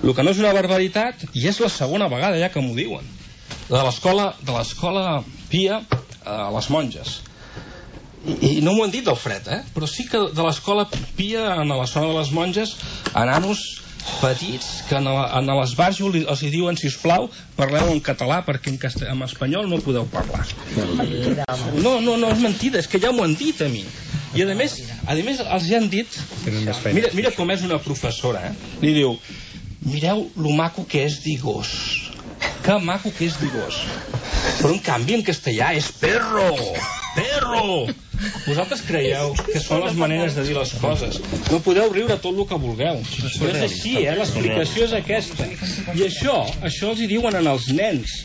El que no és una barbaritat, i és la segona vegada ja que m'ho diuen, de l'escola Pia a les monges. I no m'ho han dit del fred, però sí que de l'escola Pia a la zona de les monges, a nanos petits que a l'esbarjo els hi diuen, sisplau, parleu en català perquè en espanyol no podeu parlar. No és mentida, és que ja m'ho han dit a mi. I a més els hi han dit, mira com és una professora, li diu, mireu lo maco que és Digós, que maco que és Digós, però en canvi en castellà és perro. Vosaltres creieu que són les maneres de dir les coses. No podeu riure tot el que vulgueu, però és així, l'explicació és aquesta. I això els hi diuen als nens.